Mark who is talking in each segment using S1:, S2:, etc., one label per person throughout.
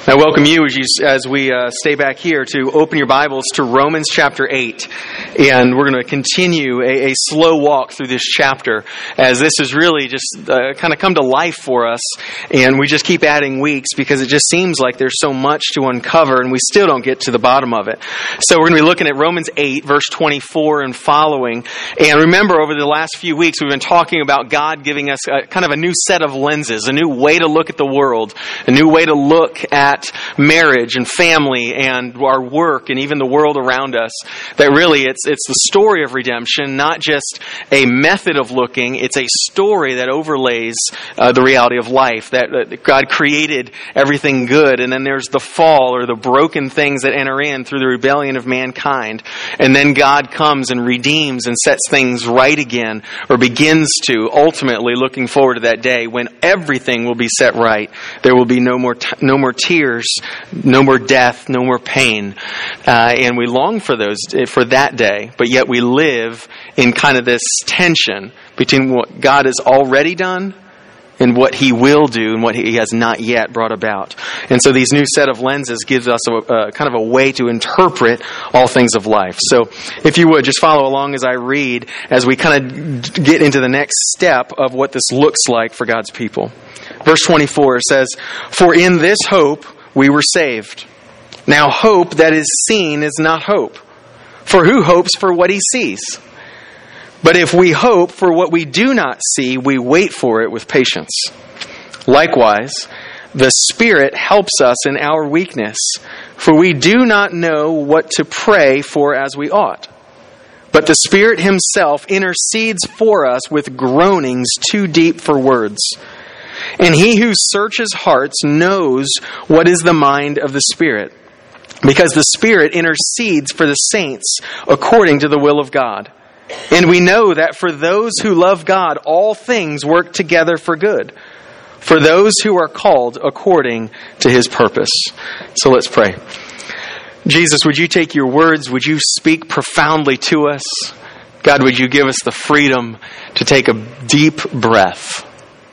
S1: I welcome you as we stay back here to open your Bibles to Romans chapter 8. And we're going to continue a slow walk through this chapter as this has really just kind of come to life for us. And we just keep adding weeks because it just seems like there's so much to uncover and we still don't get to the bottom of it. So we're going to be looking at Romans 8, verse 24 and following. And remember, over the last few weeks, we've been talking about God giving us kind of a new set of lenses, a new way to look at the world, a new way to look at marriage and family and our work and even the world around us. That really it's the story of redemption, not just a method of looking. It's a story that overlays the reality of life, that God created everything good, and then there's the fall or the broken things that enter in through the rebellion of mankind, and then God comes and redeems and sets things right again, or begins to, ultimately looking forward to that day when everything will be set right. There will be no more tears, no more death, no more pain. And we long for that day, but yet we live in kind of this tension between what God has already done and what He will do and what He has not yet brought about. And so these new set of lenses gives us a kind of a way to interpret all things of life. So if you would, just follow along as I read, as we kind of get into the next step of what this looks like for God's people. Verse 24 says, "For in this hope we were saved. Now hope that is seen is not hope. For who hopes for what he sees? But if we hope for what we do not see, we wait for it with patience. Likewise, the Spirit helps us in our weakness, for we do not know what to pray for as we ought. But the Spirit Himself intercedes for us with groanings too deep for words. And He who searches hearts knows what is the mind of the Spirit, because the Spirit intercedes for the saints according to the will of God. And we know that for those who love God, all things work together for good, for those who are called according to His purpose." So let's pray. Jesus, would you take your words? Would you speak profoundly to us? God, would you give us the freedom to take a deep breath?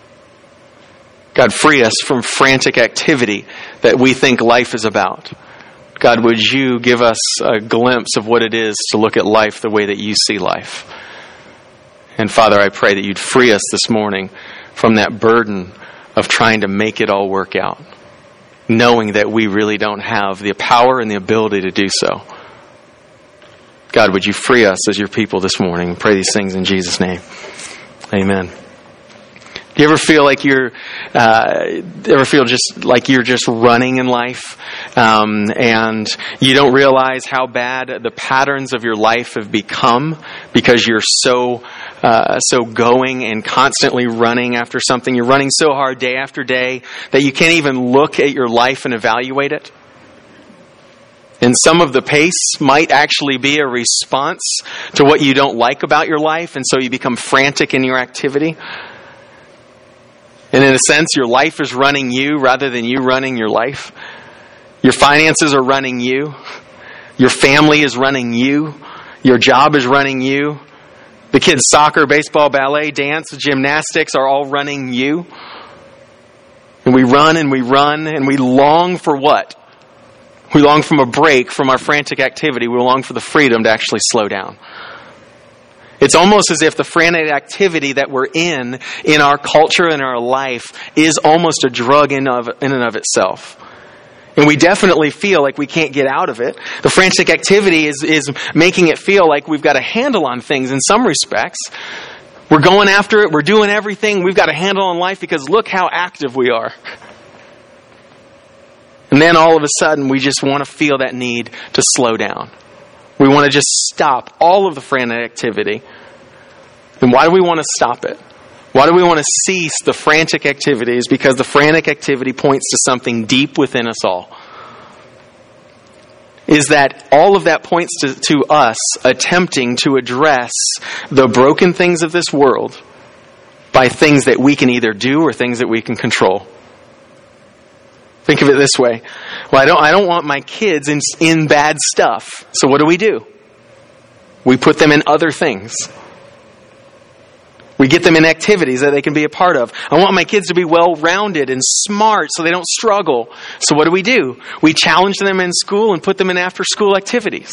S1: God, free us from frantic activity that we think life is about. God, would you give us a glimpse of what it is to look at life the way that you see life? And Father, I pray that you'd free us this morning from that burden of trying to make it all work out, knowing that we really don't have the power and the ability to do so. God, would you free us as your people this morning? I pray these things in Jesus' name. Amen. Do you ever feel like you're just running in life, and you don't realize how bad the patterns of your life have become because you're so going and constantly running after something? You're running so hard day after day that you can't even look at your life and evaluate it. And some of the pace might actually be a response to what you don't like about your life, and so you become frantic in your activity. And in a sense, your life is running you rather than you running your life. Your finances are running you. Your family is running you. Your job is running you. The kids' soccer, baseball, ballet, dance, gymnastics are all running you. And we run and we run and we long for what? We long for a break from our frantic activity. We long for the freedom to actually slow down. It's almost as if the frantic activity that we're in our culture, in our life, is almost a drug in and of itself. And we definitely feel like we can't get out of it. The frantic activity is making it feel like we've got a handle on things in some respects. We're going after it. We're doing everything. We've got a handle on life because look how active we are. And then all of a sudden, we just want to feel that need to slow down. We want to just stop all of the frantic activity. And why do we want to stop it? Why do we want to cease the frantic activities? Because the frantic activity points to something deep within us all. Is that all of that points to us attempting to address the broken things of this world by things that we can either do or things that we can control. Think of it this way. Well, I don't want my kids in bad stuff. So what do? We put them in other things. We get them in activities that they can be a part of. I want my kids to be well-rounded and smart so they don't struggle. So what do? We challenge them in school and put them in after-school activities.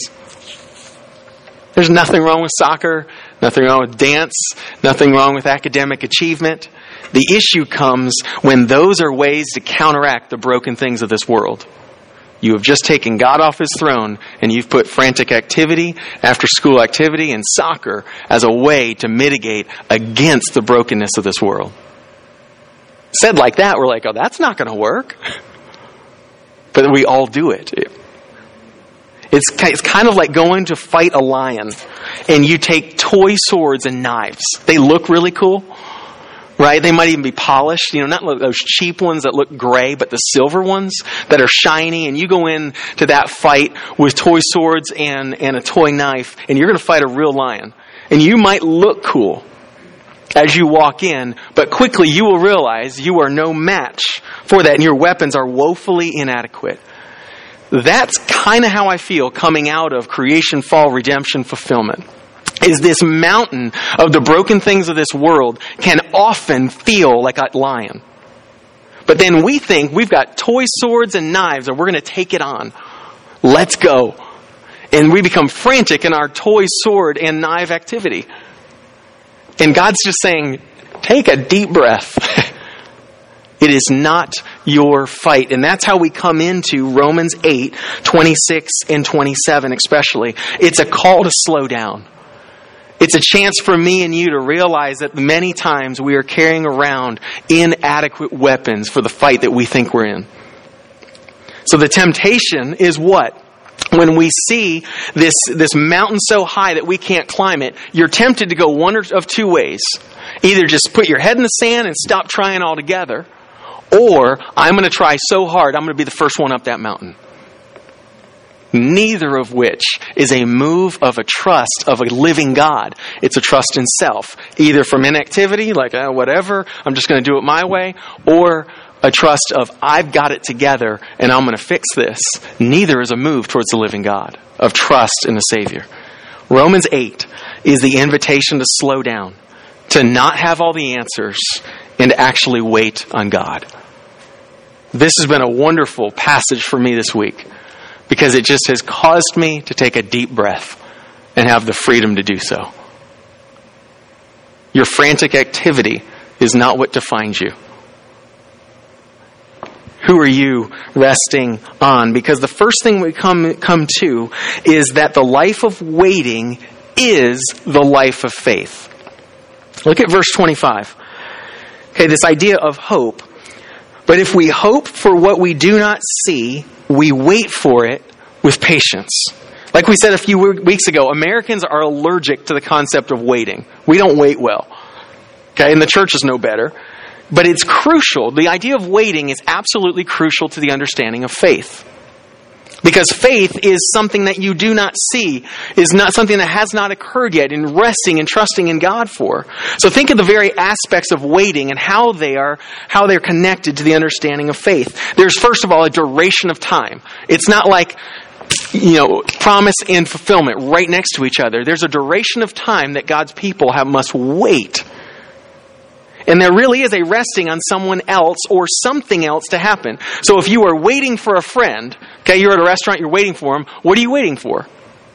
S1: There's nothing wrong with soccer, nothing wrong with dance, nothing wrong with academic achievement. The issue comes when those are ways to counteract the broken things of this world. You have just taken God off His throne and you've put frantic activity, after-school activity, and soccer as a way to mitigate against the brokenness of this world. Said like that, we're like, oh, that's not going to work. But we all do it. It's kind of like going to fight a lion and you take toy swords and knives. They look really cool. Right? They might even be polished, not those cheap ones that look gray, but the silver ones that are shiny. And you go in to that fight with toy swords and a toy knife, and you're going to fight a real lion. And you might look cool as you walk in, but quickly you will realize you are no match for that, and your weapons are woefully inadequate. That's kind of how I feel coming out of creation, fall, redemption, fulfillment. Is this mountain of the broken things of this world can often feel like a lion. But then we think we've got toy swords and knives and we're going to take it on. Let's go. And we become frantic in our toy sword and knife activity. And God's just saying, take a deep breath. It is not your fight. And that's how we come into Romans 8, 26 and 27 especially. It's a call to slow down. It's a chance for me and you to realize that many times we are carrying around inadequate weapons for the fight that we think we're in. So the temptation is what? When we see this mountain so high that we can't climb it, you're tempted to go one of two ways. Either just put your head in the sand and stop trying altogether, or I'm going to try so hard, I'm going to be the first one up that mountain. Neither of which is a move of a trust of a living God. It's a trust in self. Either from inactivity, like whatever, I'm just going to do it my way, or a trust of I've got it together and I'm going to fix this. Neither is a move towards the living God of trust in the Savior. Romans 8 is the invitation to slow down, to not have all the answers, and to actually wait on God. This has been a wonderful passage for me this week, because it just has caused me to take a deep breath and have the freedom to do so. Your frantic activity is not what defines you. Who are you resting on? Because the first thing we come to is that the life of waiting is the life of faith. Look at verse 25. Okay, this idea of hope. But if we hope for what we do not see, we wait for it with patience. Like we said a few weeks ago, Americans are allergic to the concept of waiting. We don't wait well. Okay, and the church is no better. But it's crucial. The idea of waiting is absolutely crucial to the understanding of faith. Because faith is something that you do not see, is not something that has not occurred yet, and resting and trusting in God for. So think of the very aspects of waiting and how they're connected to the understanding of faith. There's first of all a duration of time. It's not like, promise and fulfillment right next to each other. There's a duration of time that God's people must wait. And there really is a resting on someone else or something else to happen. So if you are waiting for a friend, okay, you're at a restaurant, you're waiting for them, what are you waiting for?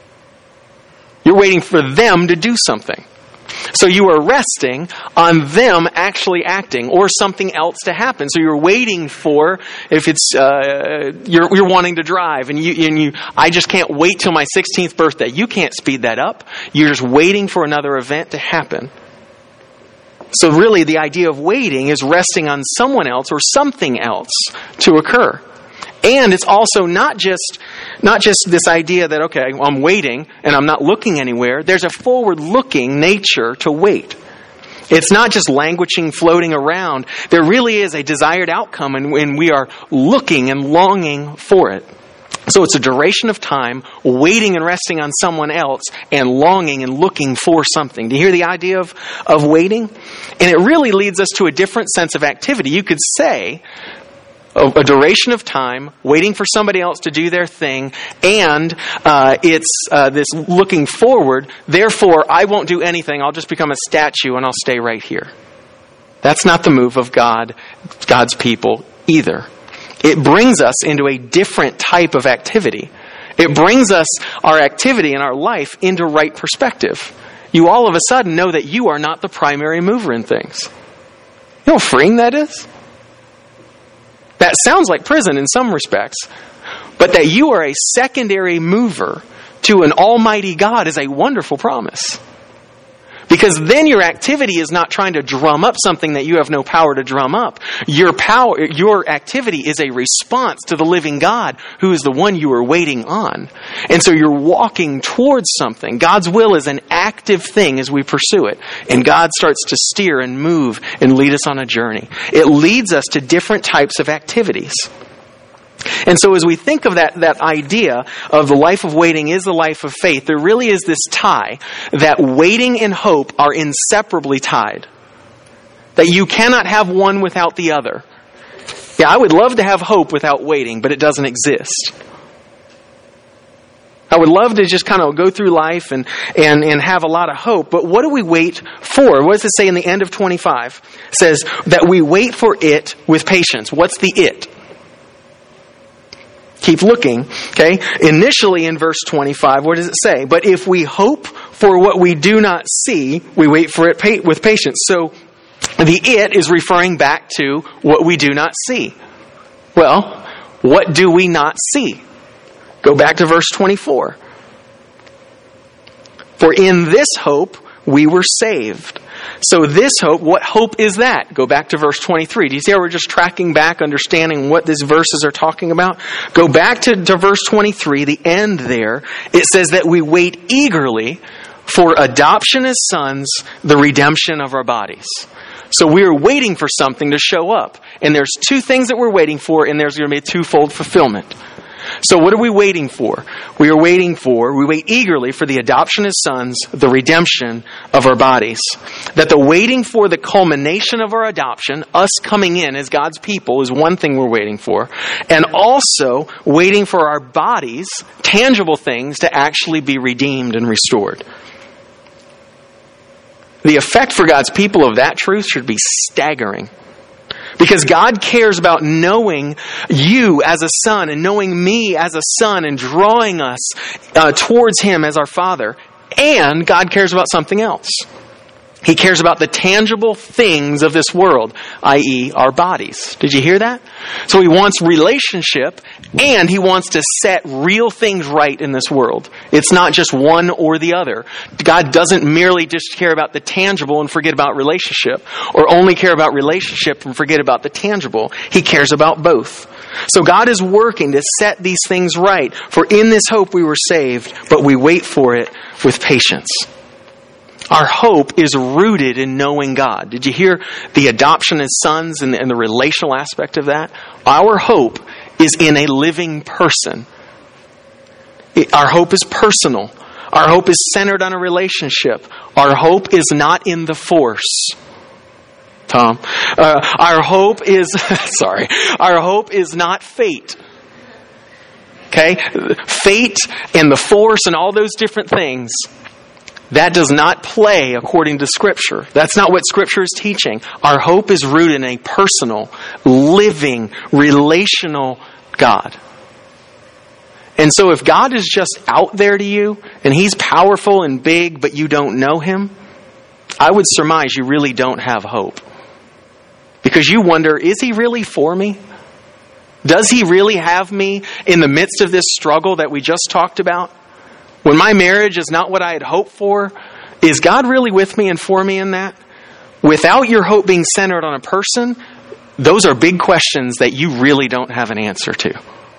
S1: You're waiting for them to do something. So you are resting on them actually acting or something else to happen. So you're waiting for, if it's, you're wanting to drive and I just can't wait till my 16th birthday. You can't speed that up. You're just waiting for another event to happen. So really the idea of waiting is resting on someone else or something else to occur. And it's also not just this idea that, okay, I'm waiting and I'm not looking anywhere. There's a forward-looking nature to wait. It's not just languishing, floating around. There really is a desired outcome and we are looking and longing for it. So it's a duration of time, waiting and resting on someone else, and longing and looking for something. Do you hear the idea of waiting? And it really leads us to a different sense of activity. You could say, a duration of time, waiting for somebody else to do their thing, and it's this looking forward. Therefore, I won't do anything. I'll just become a statue and I'll stay right here. That's not the move of God, God's people either. It brings us into a different type of activity. It brings us, our activity and our life, into right perspective. You all of a sudden know that you are not the primary mover in things. You know how freeing that is? That sounds like prison in some respects, but that you are a secondary mover to an almighty God is a wonderful promise. Because then your activity is not trying to drum up something that you have no power to drum up. Your activity is a response to the living God who is the one you are waiting on. And so you're walking towards something. God's will is an active thing as we pursue it. And God starts to steer and move and lead us on a journey. It leads us to different types of activities. And so as we think of that idea of the life of waiting is the life of faith, there really is this tie that waiting and hope are inseparably tied. That you cannot have one without the other. Yeah, I would love to have hope without waiting, but it doesn't exist. I would love to just kind of go through life and have a lot of hope, but what do we wait for? What does it say in the end of 25? It says that we wait for it with patience. What's the it? Keep looking, okay? Initially in verse 25, what does it say? But if we hope for what we do not see, we wait for it with patience. So the it is referring back to what we do not see. Well, what do we not see? Go back to verse 24. For in this hope we were saved. So this hope, what hope is that? Go back to verse 23. Do you see how we're just tracking back, understanding what these verses are talking about? Go back to verse 23, the end there. It says that we wait eagerly for adoption as sons, the redemption of our bodies. So we are waiting for something to show up. And there's two things that we're waiting for, and there's going to be a twofold fulfillment. So what are we waiting for? We wait eagerly for the adoption as sons, the redemption of our bodies. That the waiting for the culmination of our adoption, us coming in as God's people, is one thing we're waiting for. And also waiting for our bodies, tangible things, to actually be redeemed and restored. The effect for God's people of that truth should be staggering. Because God cares about knowing you as a son and knowing me as a son and drawing us towards Him as our Father. And God cares about something else. He cares about the tangible things of this world, i.e. our bodies. Did you hear that? So He wants relationship and He wants to set real things right in this world. It's not just one or the other. God doesn't merely just care about the tangible and forget about relationship, or only care about relationship and forget about the tangible. He cares about both. So God is working to set these things right. For in this hope we were saved, but we wait for it with patience. Our hope is rooted in knowing God. Did you hear the adoption as sons and the relational aspect of that? Our hope is in a living person. Our hope is personal. Our hope is centered on a relationship. Our hope is not in the force. Tom. Our hope is, our hope is not fate. Okay? Fate and the force and all those different things, that does not play according to Scripture. That's not what Scripture is teaching. Our hope is rooted in a personal, living, relational God. And so if God is just out there to you, and He's powerful and big, but you don't know Him, I would surmise you really don't have hope. Because you wonder, is He really for me? Does He really have me in the midst of this struggle that we just talked about? When my marriage is not what I had hoped for, is God really with me and for me in that? Without your hope being centered on a person, those are big questions that you really don't have an answer to.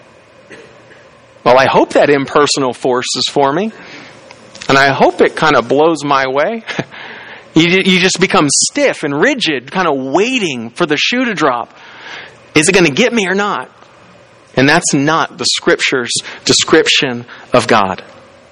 S1: Well, I hope that impersonal force is for me. And I hope it kind of blows my way. You just become stiff and rigid, kind of waiting for the shoe to drop. Is it going to get me or not? And that's not the Scripture's description of God.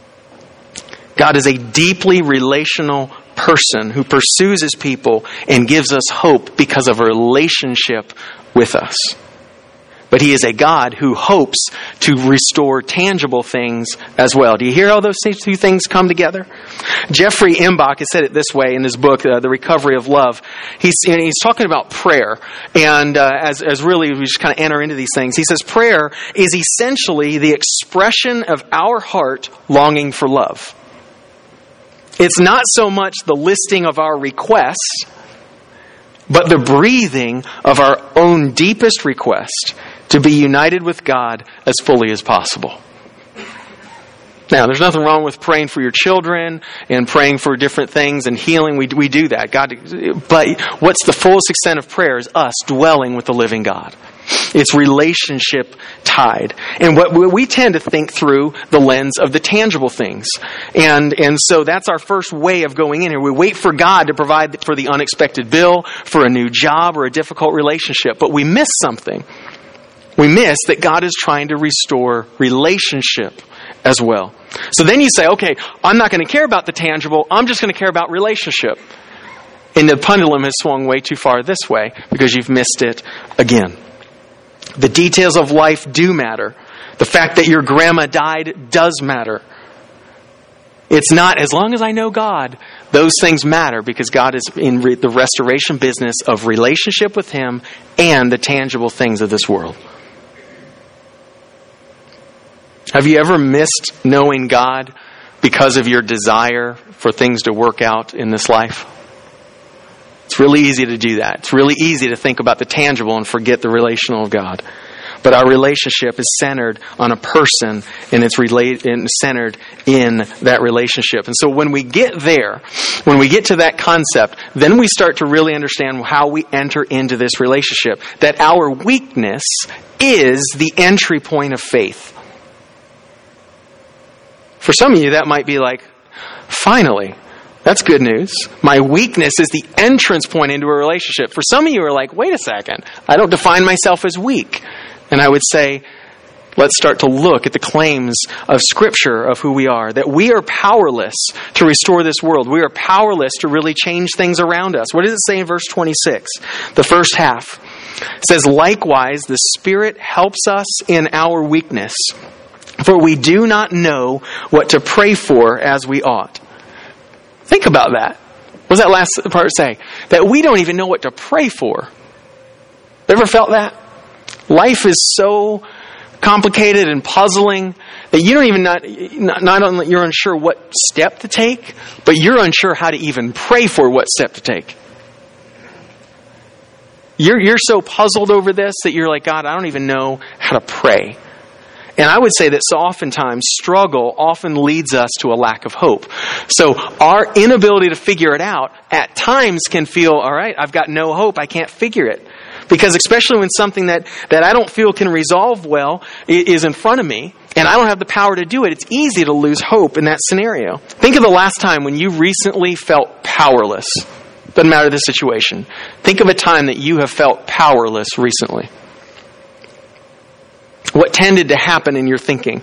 S1: God is a deeply relational person who pursues His people and gives us hope because of a relationship with us. But he is a God who hopes to restore tangible things as well. Do you hear how those two things come together? Jeffrey Imbach has said it this way in his book, The Recovery of Love. He's talking about prayer. And as really we just kind of enter into these things, he says prayer is essentially the expression of our heart longing for love. It's not so much the listing of our requests, but the breathing of our own deepest request to be united with God as fully as possible. Now, there's nothing wrong with praying for your children and praying for different things and healing. We do that. But what's the fullest extent of prayer is us dwelling with the living God. It's relationship tied. And what we tend to think through the lens of the tangible things. And so that's our first way of going in here. We wait for God to provide for the unexpected bill, for a new job, or a difficult relationship. But we miss something. We miss that God is trying to restore relationship as well. So then you say, okay, I'm not going to care about the tangible. I'm just going to care about relationship. And the pendulum has swung way too far this way because you've missed it again. The details of life do matter. The fact that your grandma died does matter. It's not, as long as I know God, those things matter because God is in the restoration business of relationship with Him and the tangible things of this world. Have you ever missed knowing God because of your desire for things to work out in this life? It's really easy to do that. It's really easy to think about the tangible and forget the relational of God. But our relationship is centered on a person, and it's centered in that relationship. And so when we get there, when we get to that concept, then we start to really understand how we enter into this relationship. That our weakness is the entry point of faith. For some of you, that might be like, finally, that's good news. My weakness is the entrance point into a relationship. For some of you are like, wait a second, I don't define myself as weak. And I would say, let's start to look at the claims of Scripture of who we are. That we are powerless to restore this world. We are powerless to really change things around us. What does it say in verse 26? The first half. It says, likewise, the Spirit helps us in our weakness. For we do not know what to pray for as we ought. Think about that. What does that last part say? That we don't even know what to pray for. Ever felt that? Life is so complicated and puzzling that you don't even not only you're unsure what step to take, but you're unsure how to even pray for what step to take. You're so puzzled over this that you're like, God, I don't even know how to pray. And I would say that so oftentimes struggle often leads us to a lack of hope. So our inability to figure it out at times can feel, all right, I've got no hope. I can't figure it. Because especially when something that I don't feel can resolve well is in front of me and I don't have the power to do it, it's easy to lose hope in that scenario. Think of the last time when you recently felt powerless. Doesn't matter the situation. Think of a time that you have felt powerless recently. What tended to happen in your thinking?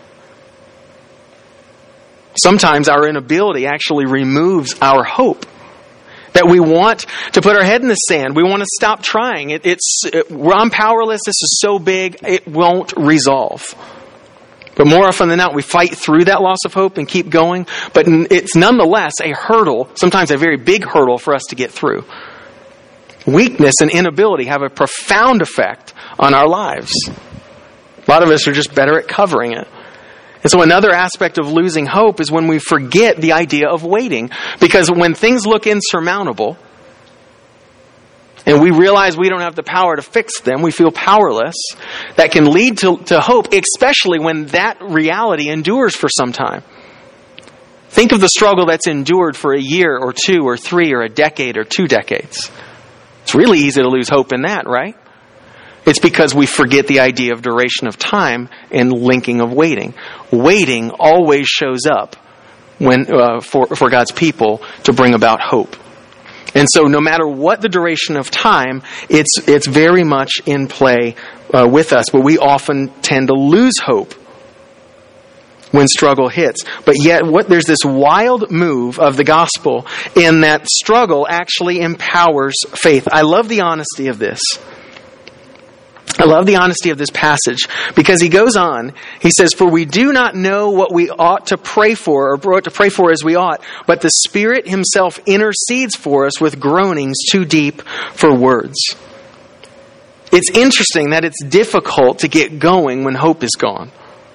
S1: Sometimes our inability actually removes our hope. That we want to put our head in the sand. We want to stop trying. I'm powerless. This is so big, it won't resolve. But more often than not, we fight through that loss of hope and keep going. But it's nonetheless a hurdle, sometimes a very big hurdle for us to get through. Weakness and inability have a profound effect on our lives. A lot of us are just better at covering it. And so another aspect of losing hope is when we forget the idea of waiting. Because when things look insurmountable, and we realize we don't have the power to fix them, we feel powerless, that can lead to hope, especially when that reality endures for some time. Think of the struggle that's endured for a year or 2 or 3 or a decade or 2 decades. It's really easy to lose hope in that, right? It's because we forget the idea of duration of time and linking of waiting. Waiting always shows up when for God's people to bring about hope. And so no matter what the duration of time, it's very much in play with us. But we often tend to lose hope when struggle hits. But yet there's this wild move of the gospel in that struggle actually empowers faith. I love the honesty of this. I love the honesty of this passage because he goes on, he says, "For we do not know what we ought to pray for, or what to pray for as we ought, but the Spirit himself intercedes for us with groanings too deep for words." It's interesting that it's difficult to get going when hope is gone.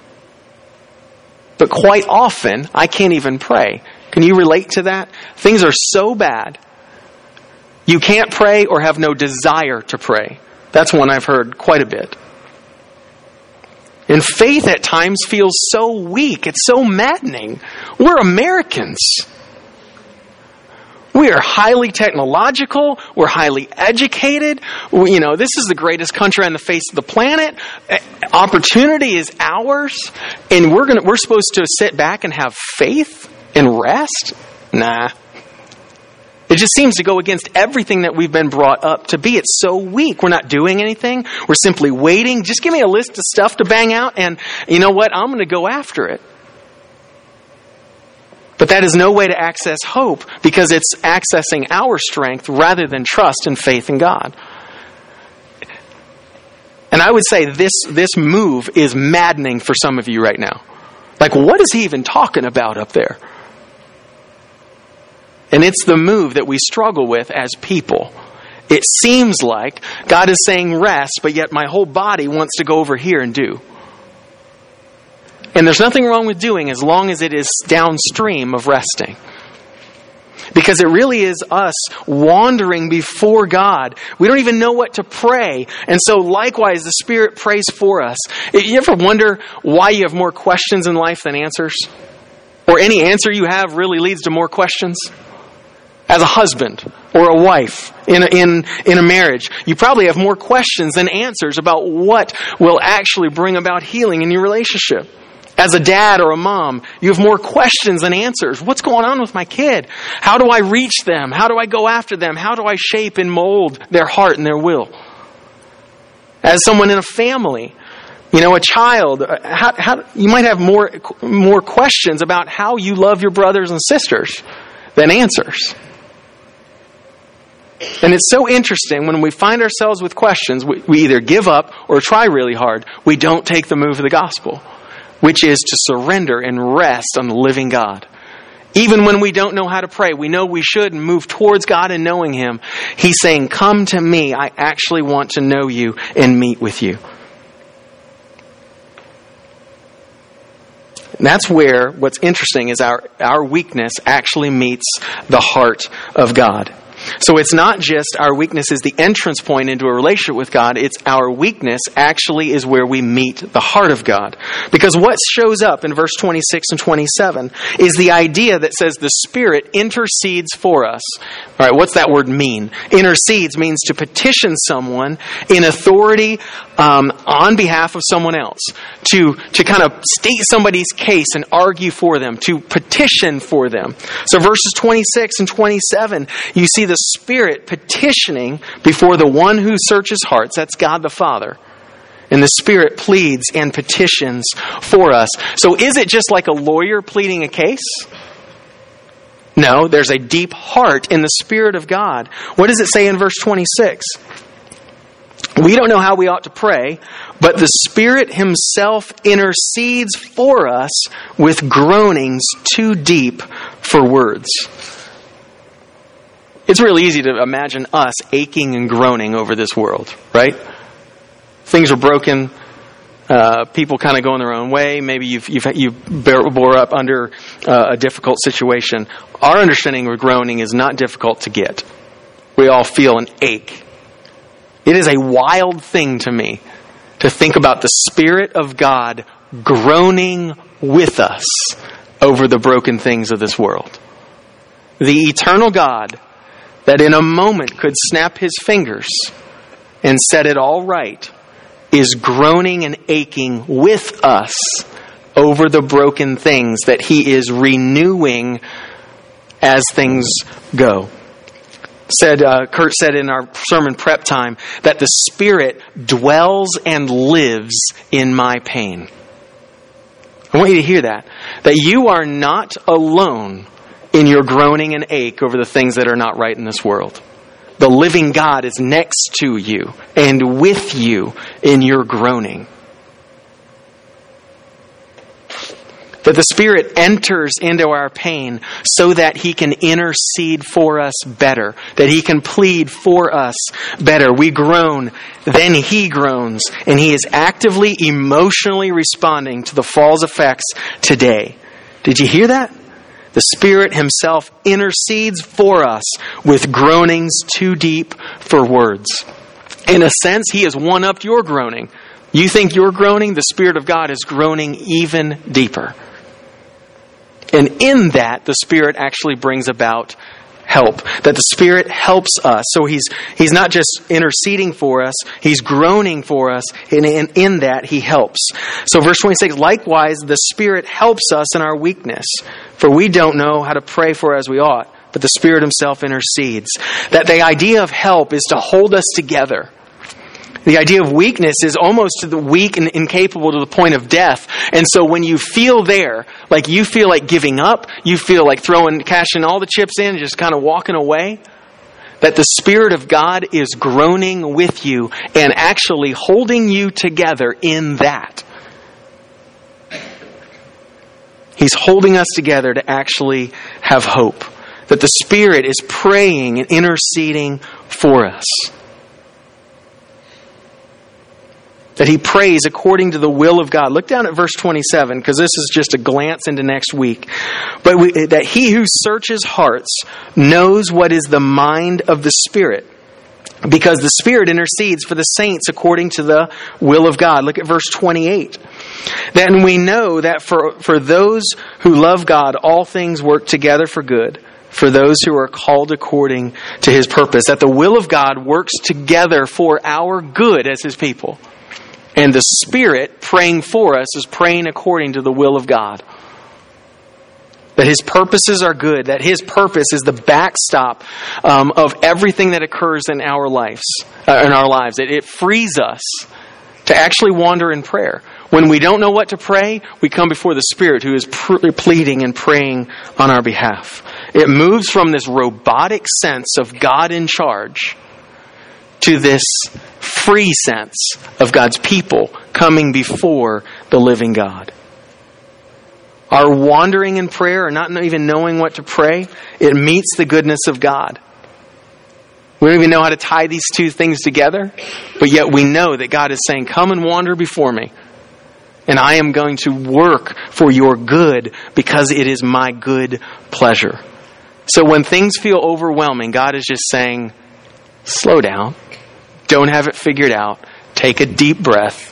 S1: But quite often, I can't even pray. Can you relate to that? Things are so bad, you can't pray or have no desire to pray. That's one I've heard quite a bit. And faith at times feels so weak. It's so maddening. We're Americans. We are highly technological. We're highly educated. This is the greatest country on the face of the planet. Opportunity is ours. And we're supposed to sit back and have faith and rest? Nah. It just seems to go against everything that we've been brought up to be. It's so weak. We're not doing anything. We're simply waiting. Just give me a list of stuff to bang out, and you know what? I'm going to go after it. But that is no way to access hope, because it's accessing our strength rather than trust and faith in God. And I would say this move is maddening for some of you right now. Like, what is he even talking about up there? And it's the move that we struggle with as people. It seems like God is saying rest, but yet my whole body wants to go over here and do. And there's nothing wrong with doing as long as it is downstream of resting. Because it really is us wandering before God. We don't even know what to pray. And so likewise, the Spirit prays for us. You ever wonder why you have more questions in life than answers? Or any answer you have really leads to more questions? As a husband or a wife in a marriage, you probably have more questions than answers about what will actually bring about healing in your relationship. As a dad or a mom, you have more questions than answers. What's going on with my kid? How do I reach them? How do I go after them? How do I shape and mold their heart and their will? As someone in a family, a child, you might have more questions about how you love your brothers and sisters than answers. And it's so interesting when we find ourselves with questions, we either give up or try really hard. We don't take the move of the gospel, which is to surrender and rest on the living God. Even when we don't know how to pray, we know we should and move towards God and knowing Him. He's saying, "Come to me. I actually want to know you and meet with you." And that's where what's interesting is our weakness actually meets the heart of God. So it's not just our weakness is the entrance point into a relationship with God. It's our weakness actually is where we meet the heart of God. Because what shows up in verse 26 and 27 is the idea that says the Spirit intercedes for us. All right, what's that word mean? Intercedes means to petition someone in authority on behalf of someone else. To kind of state somebody's case and argue for them. To petition for them. So verses 26 and 27, you see the Spirit petitioning before the one who searches hearts. That's God the Father. And the Spirit pleads and petitions for us. So is it just like a lawyer pleading a case? No, there's a deep heart in the Spirit of God. What does it say in verse 26? We don't know how we ought to pray, but the Spirit Himself intercedes for us with groanings too deep for words. It's really easy to imagine us aching and groaning over this world, right? Things are broken. People kind of going their own way. Maybe you bore up under a difficult situation. Our understanding of groaning is not difficult to get. We all feel an ache. It is a wild thing to me to think about the Spirit of God groaning with us over the broken things of this world. The eternal God that in a moment could snap His fingers and set it all right, is groaning and aching with us over the broken things that He is renewing as things go. Kurt said in our sermon prep time that the Spirit dwells and lives in my pain. I want you to hear that. That you are not alone in your groaning and ache over the things that are not right in this world. The living God is next to you and with you in your groaning. That the Spirit enters into our pain so that He can intercede for us better, that He can plead for us better. We groan, then He groans, and He is actively, emotionally responding to the fall's effects today. Did you hear that? The Spirit Himself intercedes for us with groanings too deep for words. In a sense, He has one-upped your groaning. You think you're groaning? The Spirit of God is groaning even deeper. And in that, the Spirit actually brings about help. That the Spirit helps us. So He's not just interceding for us, He's groaning for us, and in that He helps. So verse 26, likewise, the Spirit helps us in our weakness, for we don't know how to pray for as we ought, but the Spirit Himself intercedes. That the idea of help is to hold us together. The idea of weakness is almost to the weak and incapable to the point of death. And so when you feel there, like you feel like giving up, you feel like cashing all the chips in and just kind of walking away, that the Spirit of God is groaning with you and actually holding you together in that. He's holding us together to actually have hope. That the Spirit is praying and interceding for us. That He prays according to the will of God. Look down at verse 27, because this is just a glance into next week. But that He who searches hearts knows what is the mind of the Spirit, because the Spirit intercedes for the saints according to the will of God. Look at verse 28. Then we know that for those who love God, all things work together for good, for those who are called according to His purpose. That the will of God works together for our good as His people. And the Spirit praying for us is praying according to the will of God. That His purposes are good. That His purpose is the backstop of everything that occurs in our lives. It frees us to actually wander in prayer. When we don't know what to pray, we come before the Spirit who is pleading and praying on our behalf. It moves from this robotic sense of God in charge to this free sense of God's people coming before the living God. Our wandering in prayer or not even knowing what to pray, it meets the goodness of God. We don't even know how to tie these two things together, but yet we know that God is saying, come and wander before me, and I am going to work for your good because it is my good pleasure. So when things feel overwhelming, God is just saying, slow down. Don't have it figured out. Take a deep breath.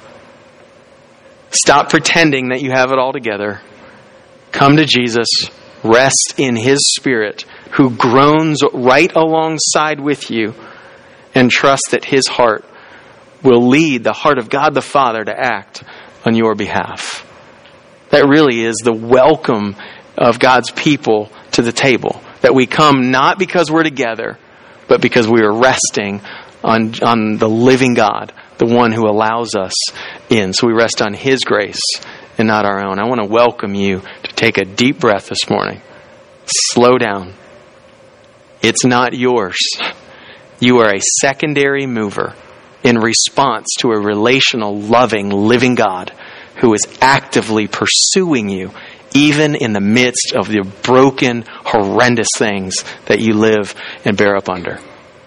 S1: Stop pretending that you have it all together. Come to Jesus. Rest in His Spirit, who groans right alongside with you, and trust that His heart will lead the heart of God the Father to act on your behalf. That really is the welcome of God's people to the table. That we come not because we're together, but because we are resting on the living God, the one who allows us in. So we rest on His grace and not our own. I want to welcome you to take a deep breath this morning. Slow down. It's not yours. You are a secondary mover in response to a relational, loving, living God who is actively pursuing you, even in the midst of the broken, horrendous things that you live and bear up under.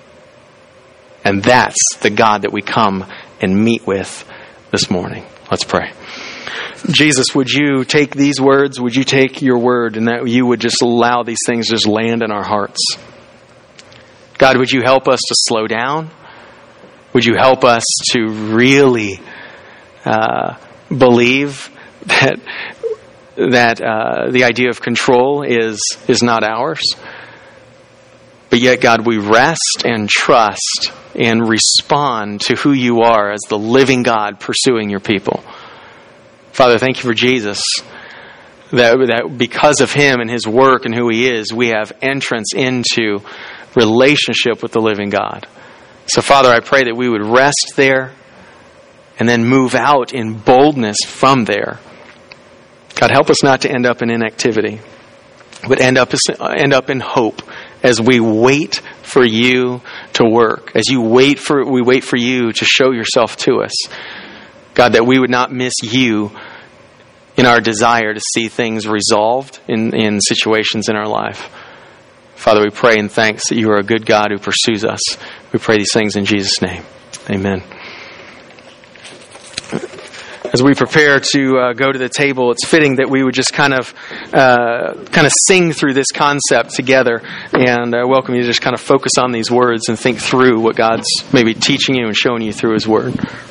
S1: And that's the God that we come and meet with this morning. Let's pray. Jesus, would you take these words, would you take your word, and that you would just allow these things to just land in our hearts. God, would you help us to slow down? Would you help us to really believe that the idea of control is not ours? But yet, God, we rest and trust and respond to who you are as the living God pursuing your people. Father, thank you for Jesus. That because of Him and His work and who He is, we have entrance into relationship with the living God. So, Father, I pray that we would rest there and then move out in boldness from there. God, help us not to end up in inactivity, but end up in hope as we wait for you to work, as we wait for you to show yourself to us. God, that we would not miss you in our desire to see things resolved in situations in our life. Father, we pray and thanks that you are a good God who pursues us. We pray these things in Jesus' name. Amen. As we prepare to go to the table, it's fitting that we would just kind of sing through this concept together, and welcome you to just kind of focus on these words and think through what God's maybe teaching you and showing you through His Word.